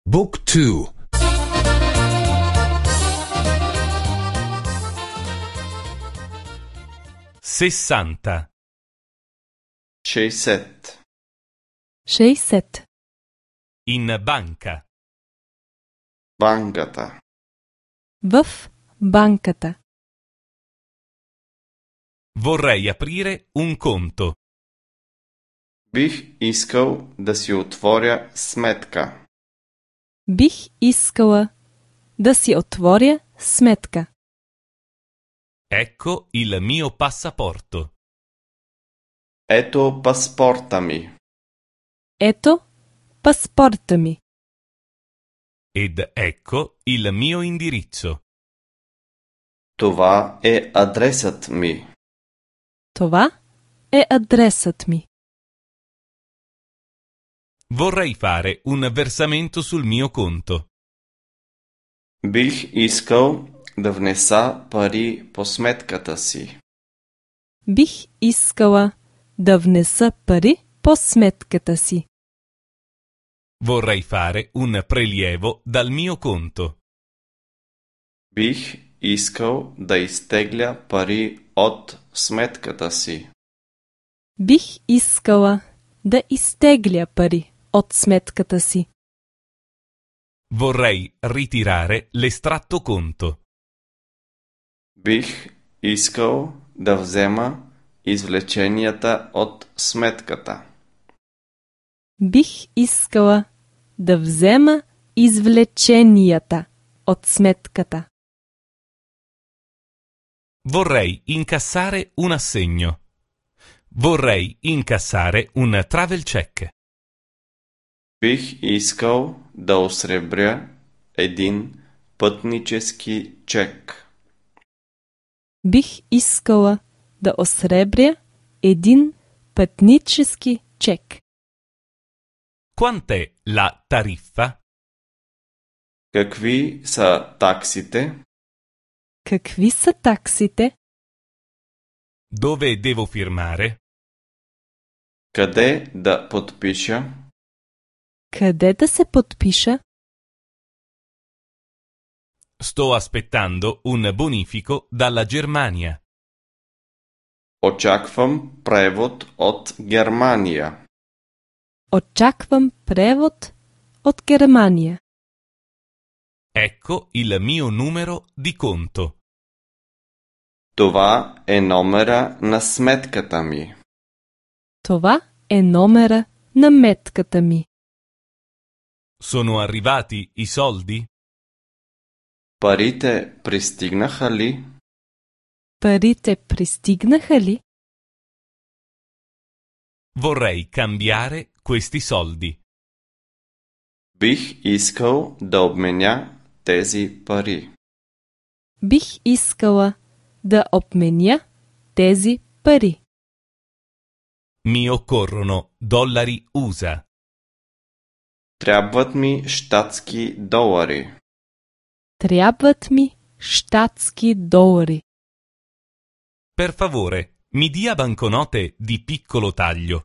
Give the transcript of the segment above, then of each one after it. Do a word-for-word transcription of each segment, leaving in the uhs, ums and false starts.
Book two. Sessanta. шестьдесят. шестьдесят. In banca. Банката. В банката. Vorrei aprire un conto. Бих искал да си отворя сметка. Бих искала да си отворя сметка. Ecco il mio passaporto. Ето паспорта ми. Ето паспорта ми. Ed ecco il mio indirizzo. Това е адресът ми. Това е адресът ми. Vorrei fare un versamento sul mio conto. Бих искал да внеса пари по сметката си. Бих искала да внеса пари по сметката си. Vorrei fare un prelievo dal mio conto. Бих искал да изтегля пари от сметката си. Бих искала да изтегля пари от сметката си. Vorrei ritirare l'estratto conto. Бих искал да взема извлеченията от сметката. Бих искала да взема извлеченията от сметката. Vorrei incassare un assegno. Vorrei incassare un travel check. Бих искал да осребря един пътнически чек. Бих искала да осребря един пътнически чек. Quant'è la tariffa? Какви са таксите? Какви са таксите? Dove devo firmare? Къде да подпиша? Къде да се подпиша? Sto aspettando un bonifico dalla Germania. Очаквам превод от Германия. Очаквам превод от Германия. Ecco il mio numero di conto. Това е номера на сметката ми. Това е номера на метката ми. Sono arrivati i soldi? Парите пристигнаха ли? Парите пристигнаха ли? Vorrei cambiare questi soldi. Бих искал да обменя тези пари. Бих искала да обменя тези пари. Mi occorrono dollari U S A. Трябват ми щатски долари. Трябват ми щатски долари. Per favore, mi dia banconote di piccolo taglio.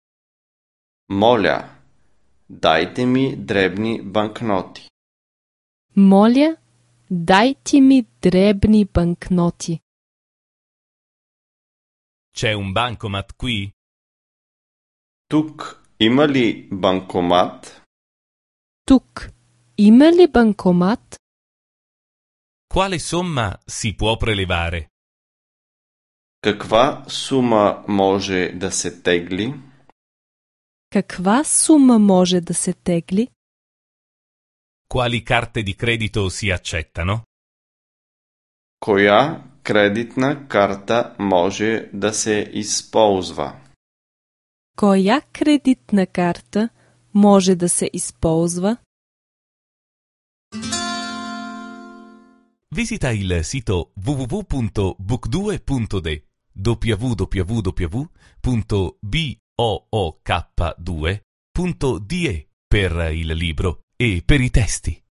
Моля, дайте ми дребни банкноти. Моля, дайте ми дребни банкноти. C'è un bancomat qui? Тук има ли банкомат? Тук има ли банкомат? Quale somma si può prelevare? Каква сума може да се тегли? Каква сума може да се тегли? Quali carte di credito si accettano? Коя кредитна карта може да се използва? Коя кредитна карта може да се използва? Visita il sito w w w punto book due punto d w w w punto book due punto d e per il libro e per i testi.